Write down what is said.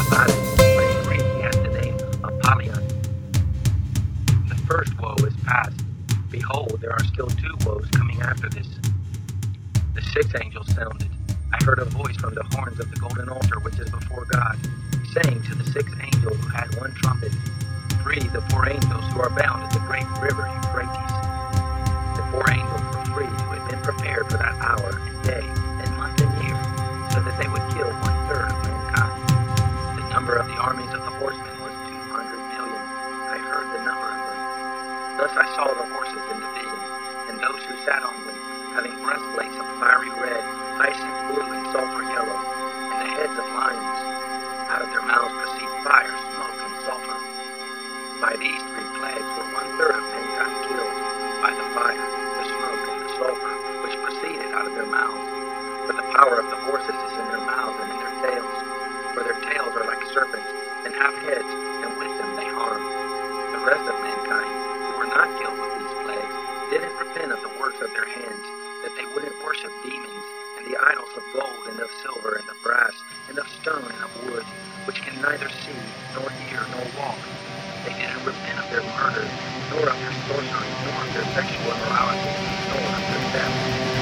Poseidon, but in Greek he has the name Apollyon. The first woe is past. Behold, there are still two woes coming after this. The sixth angel sounded. I heard a voice from the horns of the golden altar which is before God, saying to the sixth angel who had one trumpet, Free the four angels who are bound at the great river Euphrates. The four angels were free who had been prepared for that hour and day and month and year, so that they would kill 1/3 of mankind. The number of the armies of the horsemen was 200 million. I heard the number of them. Thus I saw the horses in the vision, and those who sat on them, having breastplates of fiery red, hyacinth blue, and sulfur yellow, and the heads of lions. Out of their mouths proceed fire, smoke, and sulfur. By these three plagues were 1/3 of mankind killed, by the fire, the smoke, and the sulfur, which proceeded out of their mouths. For the power of the horses is in their mouths and in their tails. For their tails are like serpents, and have heads, and with them they harm. The rest of mankind, who were not killed with these plagues, didn't repent of the works of their hands, that they wouldn't worship demons, and the idols of gold, and of silver, and of brass, and of stone, and of wood, which can neither see, nor hear, nor walk. They didn't repent of their murder, nor of their sorcery, nor of their sexual immorality, nor of their theft.